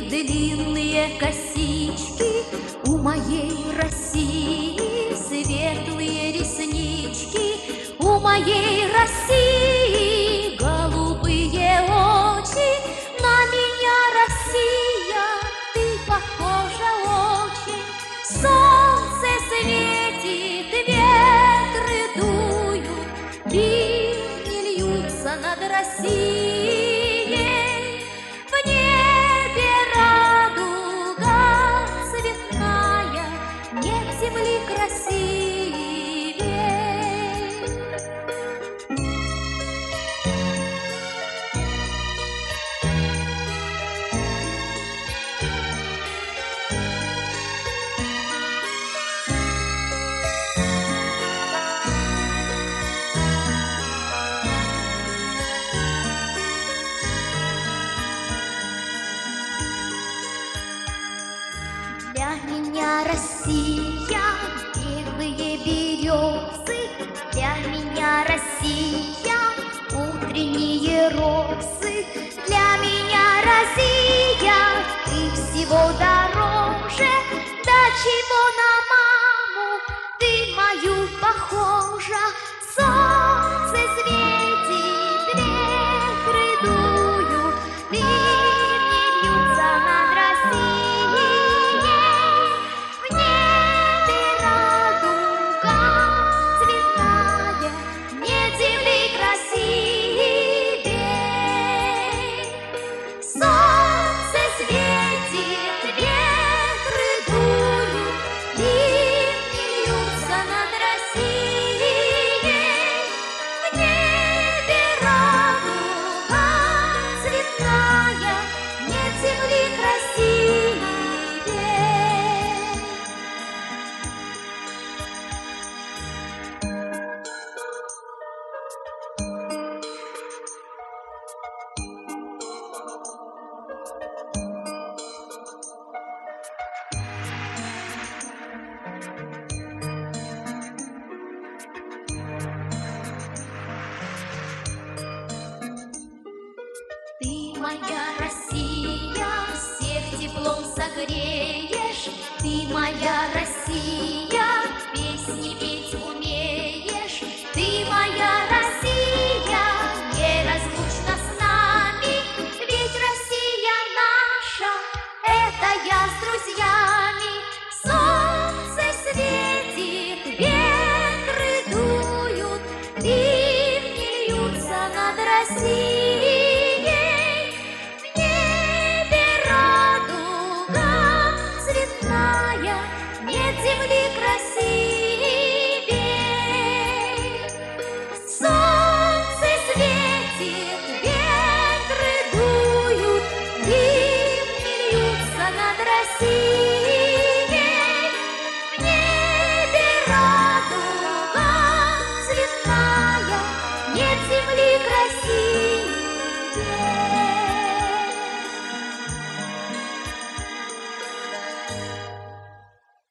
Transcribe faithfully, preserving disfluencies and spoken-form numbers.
длинные косички, у моей России светлые реснички, у моей России голубые очи. На меня, Россия, ты похожа очень. Солнце светит, ветры дуют, ливни льются над Россией. В небе радуга цветная, нет земли красивей. Для меня Россия — белые березы, для меня Россия — утренние розы, для меня Россия — ты всего дороже. До чего на маму ты мою похожа? Солнце светит, ветры дуют, ливни льются над Россией. В небе радуга цветная, нет земли красивей. Солнце светит, ветры дуют, ливни льются над Россией. В небе радуга цветная, нет земли красивей. Ты, моя Россия, всех теплом согреешь. Ты, моя Россия, песни петь умеешь. Ты, моя Россия, неразлучна с нами. Ведь Россия наша — это я с друзьями. Солнце светит, ветры дуют, ливни льются над Россией. В небе радуга цветная, нет земли красивей. Солнце светит, ветры дуют, ливни льются над Россией. В небе радуга цветная, нет земли красивей.